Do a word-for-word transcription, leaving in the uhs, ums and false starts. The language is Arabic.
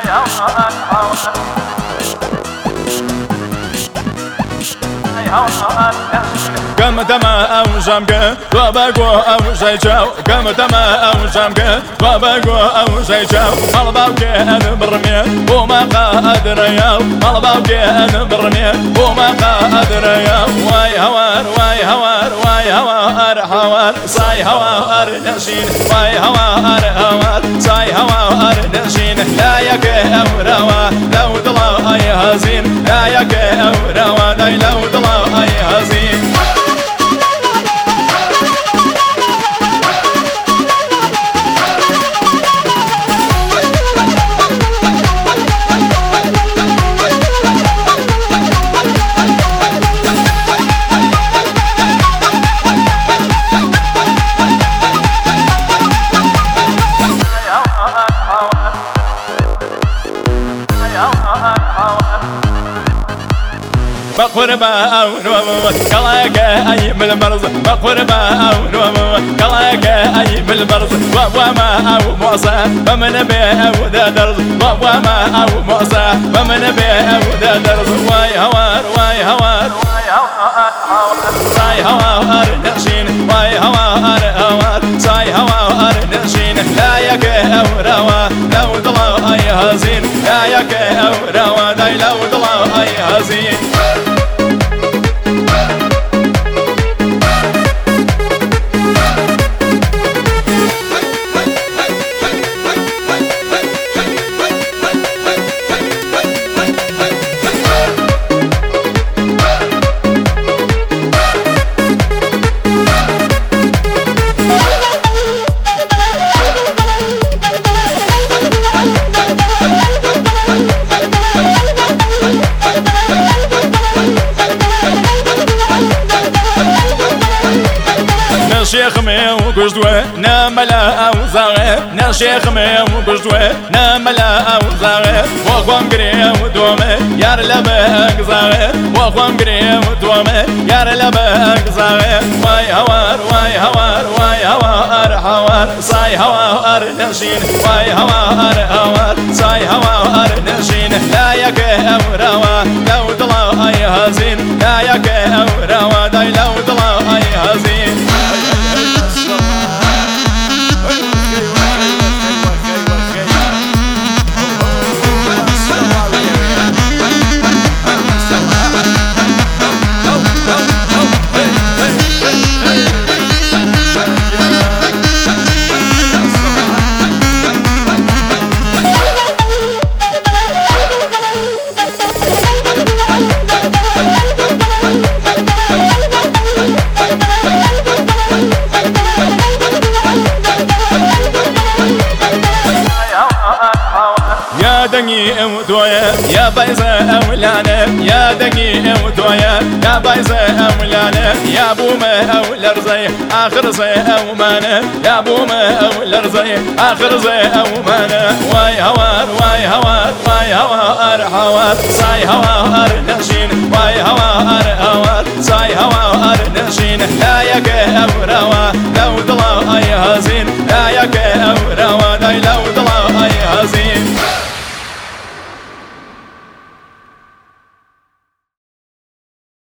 كم تما أو جامك وباقو أو شيشاو كم تما أو جامك وباقو أو شيشاو مالباوك أنا برمي وما قادر ياو مالباوك أنا برمي وما قادر ياو واي هوار واي هوار واي هوار هوار صاي هوار نشين واي هوار هوار صاي هوار نشين لا يك أو روا لو ضلا أي هزين لا يك أو روا لو ضلا أي هزين مقربا أو نوم كلاك أي من البرز مقربا أو نوم كلاك أي من البرز وما أو موسى فمن بي أو ذا درز وما أو موسى فمن بي أو ذا درز واي هوار واي هوار صاي هوار نشين واي هوار هوار صاي هوار نشين لا يك أو روا لو ضلا أي هزين لا يك أو روا لو ضلا أي هزين نشيخ مي وقجدوه ناملا وزاغي نشيخ مي وقجدوه ناملا وزاغي وقوم قريه ودومي يار لبك زاغي وقوم قريه ودومي يار لبك زاغي واي هوار واي هوار واي هوار هوار صاي هوار نشين واي هوار هوار صاي هوار نشين لا يك أو روا لو ضلا أي هزين لا يك أو روا لو ضلا أي هزين يا دني وتويا يا بايزة أولانا يا دني وتويا يا بايزة أولانا يا بوما أولا رزي آخر زي أومانا يا بوما أولا رزي آخر زي أومانا واي هوار واي هوار واي هوار هوار صاي هوار نشين واي هوار هوار صاي هوار نشين لا يك أو روا لو ضلا أي هزين